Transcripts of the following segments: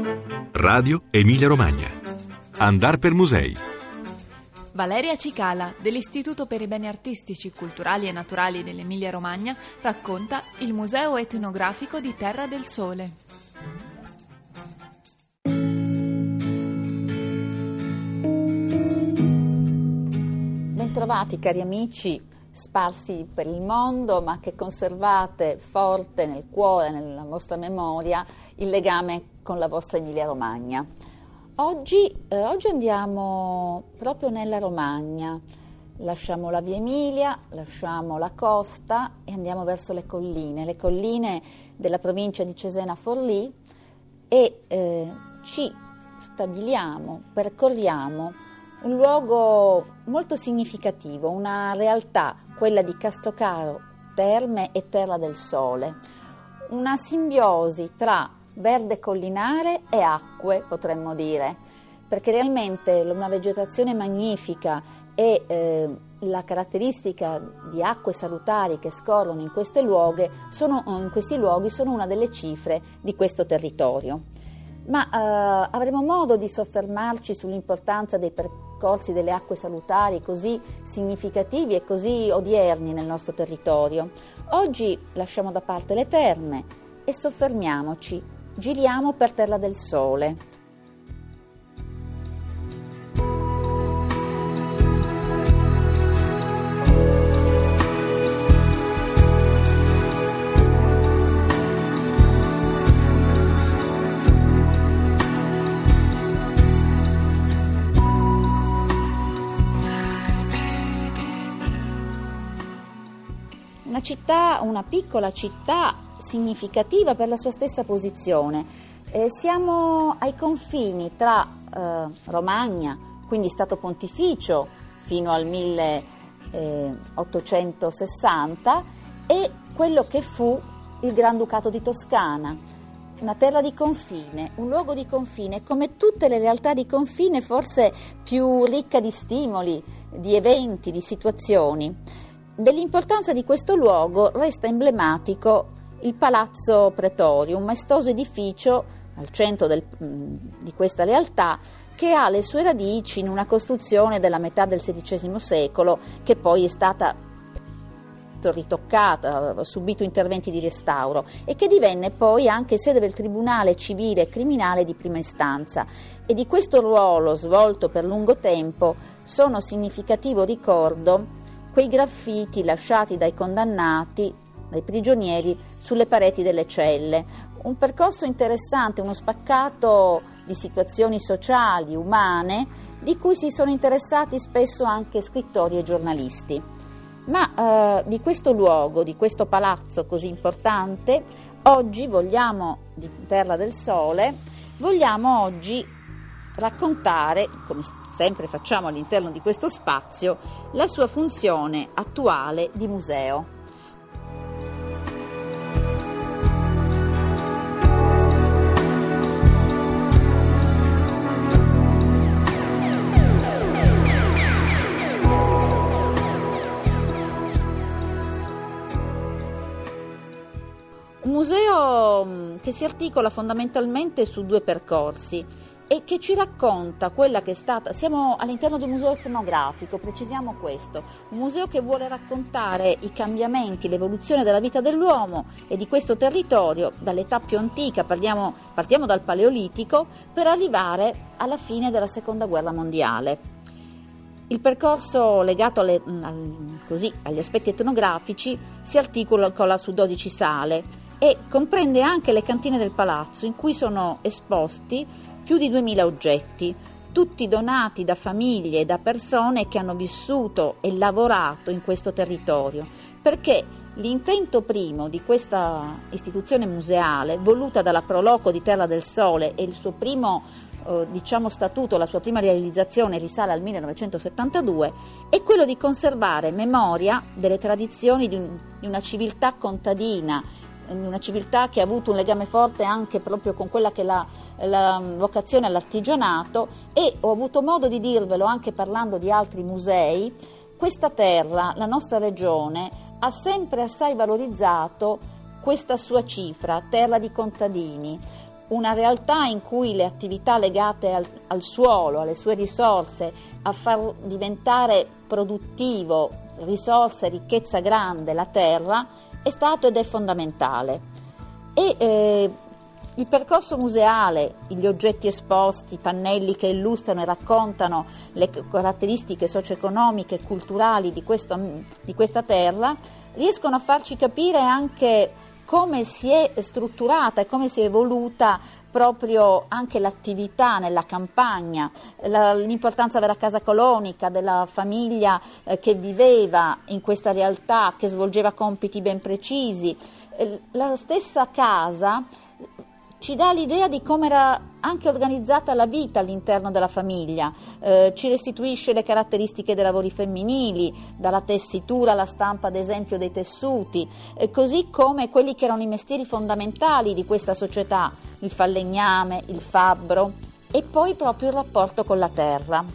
Radio Emilia Romagna. Andar per musei. Valeria Cicala, dell'Istituto per i Beni Artistici, Culturali e Naturali dell'Emilia Romagna, racconta il Museo Etnografico di Terra del Sole. Bentrovati cari amici sparsi per il mondo, ma che conservate forte nel cuore, nella vostra memoria, il legame con la vostra Emilia Romagna. Oggi andiamo proprio nella Romagna, lasciamo la Via Emilia, lasciamo la costa e andiamo verso le colline della provincia di Cesena Forlì e ci stabiliamo, percorriamo un luogo molto significativo, una realtà, quella di Castrocaro Terme e Terra del Sole, una simbiosi tra verde collinare e acque, potremmo dire, perché realmente una vegetazione magnifica e la caratteristica di acque salutari che scorrono in questi luoghi sono una delle cifre di questo territorio. Ma avremo modo di soffermarci sull'importanza dei percorsi delle acque salutari così significativi e così odierni nel nostro territorio. Oggi lasciamo da parte le terme e soffermiamoci, giriamo per Terra del Sole. Una piccola città significativa per la sua stessa posizione. Siamo ai confini tra Romagna, quindi Stato Pontificio fino al 1860, e quello che fu il Granducato di Toscana, una terra di confine, un luogo di confine, come tutte le realtà di confine, forse più ricca di stimoli, di eventi, di situazioni. Dell'importanza di questo luogo resta emblematico il Palazzo Pretorio, un maestoso edificio al centro di questa realtà che ha le sue radici in una costruzione della metà del XVI secolo che poi è stata ritoccata, ha subito interventi di restauro e che divenne poi anche sede del Tribunale Civile e Criminale di prima istanza, e di questo ruolo svolto per lungo tempo sono significativo ricordo quei graffiti lasciati dai condannati, dai prigionieri, sulle pareti delle celle. Un percorso interessante, uno spaccato di situazioni sociali, umane, di cui si sono interessati spesso anche scrittori e giornalisti. Ma di questo luogo, di questo palazzo così importante, oggi di Terra del Sole, vogliamo oggi raccontare, come sempre facciamo all'interno di questo spazio, la sua funzione attuale di museo. Un museo che si articola fondamentalmente su due percorsi e che ci racconta quella che è stata. Siamo all'interno di un museo etnografico, precisiamo questo, un museo che vuole raccontare i cambiamenti, l'evoluzione della vita dell'uomo e di questo territorio dall'età più antica, partiamo dal Paleolitico, per arrivare alla fine della Seconda Guerra Mondiale. Il percorso legato agli aspetti etnografici si articola su 12 sale e comprende anche le cantine del palazzo, in cui sono esposti più di 2000 oggetti, tutti donati da famiglie e da persone che hanno vissuto e lavorato in questo territorio, perché l'intento primo di questa istituzione museale, voluta dalla Proloco di Terra del Sole, e il suo primo statuto, la sua prima realizzazione risale al 1972, è quello di conservare memoria delle tradizioni di una civiltà contadina, una civiltà che ha avuto un legame forte anche proprio con quella che è la vocazione all'artigianato, e ho avuto modo di dirvelo anche parlando di altri musei. Questa terra, la nostra regione, ha sempre assai valorizzato questa sua cifra, terra di contadini, una realtà in cui le attività legate al suolo, alle sue risorse, a far diventare produttivo, risorsa e ricchezza grande la terra, è stato ed è fondamentale. Il percorso museale, gli oggetti esposti, i pannelli che illustrano e raccontano le caratteristiche socio-economiche e culturali di questa terra, riescono a farci capire anche come si è strutturata e come si è evoluta proprio anche l'attività nella campagna, l'importanza della casa colonica, della famiglia che viveva in questa realtà, che svolgeva compiti ben precisi. La stessa casa ci dà l'idea di come era anche organizzata la vita all'interno della famiglia, ci restituisce le caratteristiche dei lavori femminili, dalla tessitura alla stampa ad esempio dei tessuti, così come quelli che erano i mestieri fondamentali di questa società, il falegname, il fabbro e poi proprio il rapporto con la terra.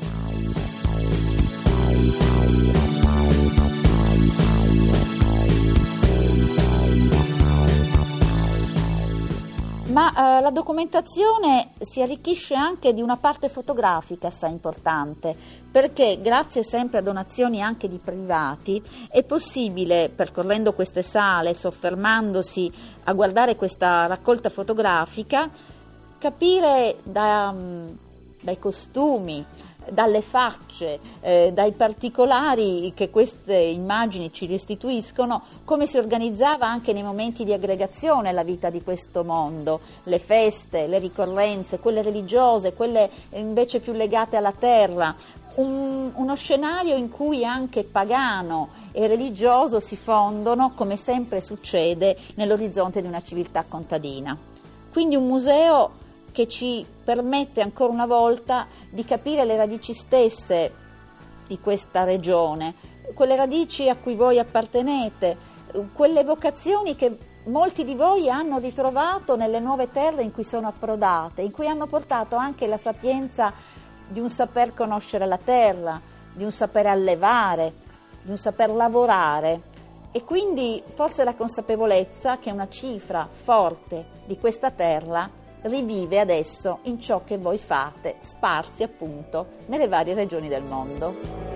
Ma la documentazione si arricchisce anche di una parte fotografica assai importante, perché grazie sempre a donazioni anche di privati è possibile, percorrendo queste sale, soffermandosi a guardare questa raccolta fotografica, capire dai costumi, dalle facce, dai particolari che queste immagini ci restituiscono, come si organizzava anche nei momenti di aggregazione la vita di questo mondo, le feste, le ricorrenze, quelle religiose, quelle invece più legate alla terra, uno scenario in cui anche pagano e religioso si fondono, come sempre succede nell'orizzonte di una civiltà contadina. Quindi un museo che ci permette ancora una volta di capire le radici stesse di questa regione, quelle radici a cui voi appartenete, quelle vocazioni che molti di voi hanno ritrovato nelle nuove terre in cui sono approdate, in cui hanno portato anche la sapienza di un saper conoscere la terra, di un saper allevare, di un saper lavorare. E quindi forse la consapevolezza che una cifra forte di questa terra rivive adesso in ciò che voi fate, sparsi appunto nelle varie regioni del mondo.